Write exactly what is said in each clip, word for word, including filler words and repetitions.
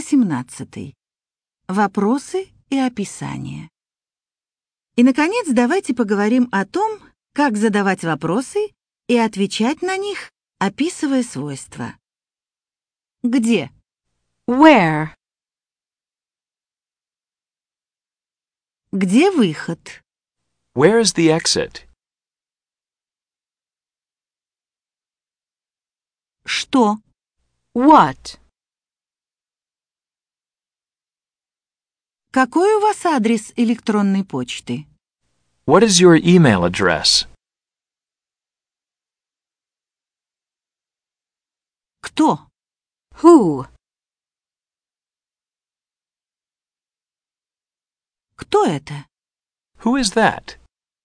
восемнадцатый. Вопросы и описание. И, наконец, давайте поговорим о том, как задавать вопросы и отвечать на них, описывая свойства. Где? Where? Где выход? Where is the exit? Что? What? Какой у вас адрес электронной почты? What is your email address? Кто? Who? Кто это? Who is that?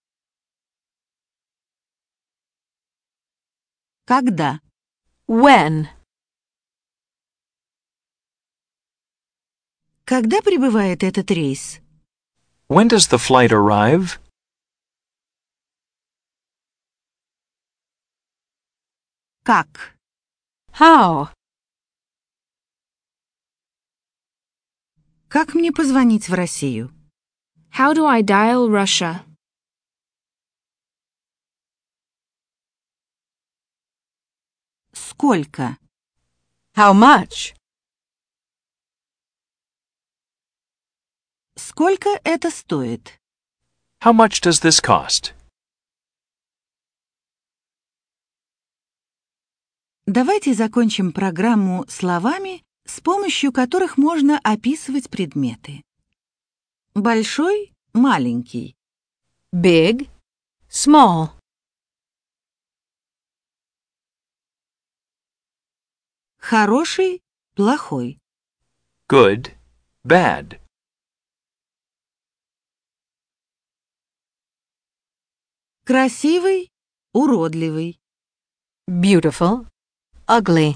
Когда? When? Когда прибывает этот рейс? When does the flight arrive? Как? How? Как мне позвонить в Россию? How do I dial Russia? Сколько? How much? Сколько это стоит? How much does this cost? Давайте закончим программу словами, с помощью которых можно описывать предметы. Большой, маленький. Big? Small? Хороший, плохой. Good, bad. Красивый, уродливый. Beautiful? Ugly?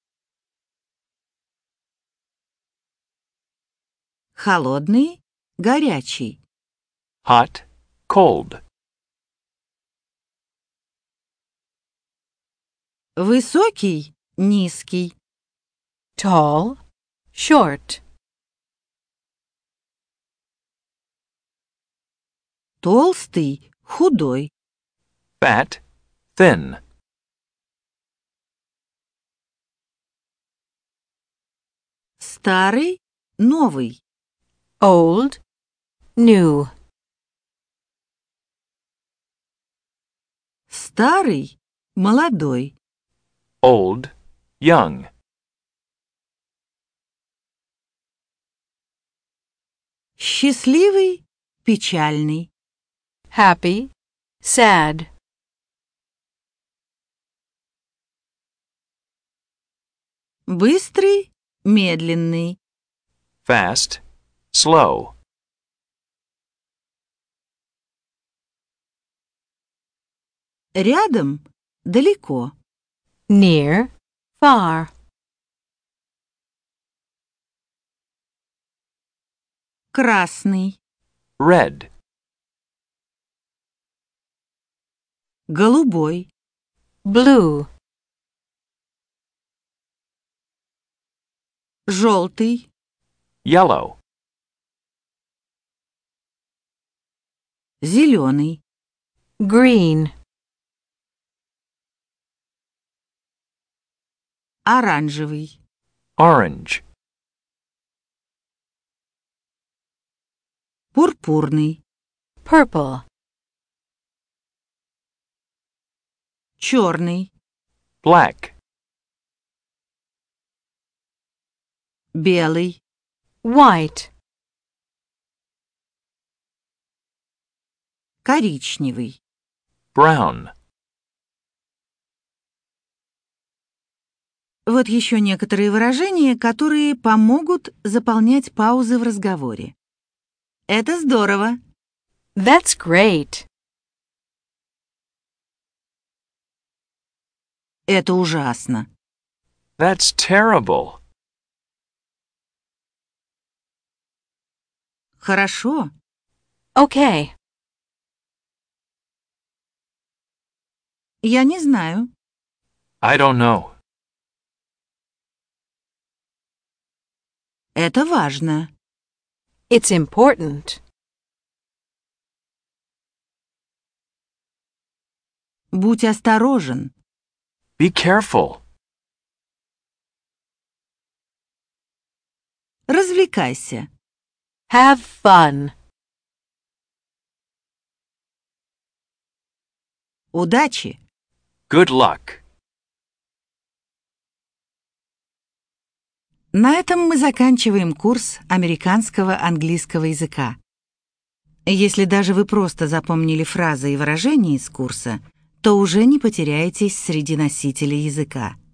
Холодный, горячий. Hot, cold. Высокий, низкий. Tall? Short? Толстый, худой. Fat, thin. Старый, новый. Old? New? Старый, молодой. Old, young. Счастливый, печальный. Happy? Sad? Быстрый, медленный. Fast, slow. Рядом, далеко. Near? Far? Красный, Red, голубой. Blue? Желтый, yellow. зеленый. Green? Оранжевый. Orange, Пурпурный. Purple? Черный. black. Белый. White? Коричневый. Brown. Вот еще некоторые выражения, которые помогут заполнять паузы в разговоре. Это здорово. That's great. Это ужасно. That's terrible. Хорошо. Okay. Я не знаю. I don't know. Это важно. It's important. Будь осторожен. Be careful. Развлекайся. Have fun. Удачи! Good luck. На этом мы заканчиваем курс американского английского языка. Если даже вы просто запомнили фразы и выражения из курса, то уже не потеряетесь среди носителей языка.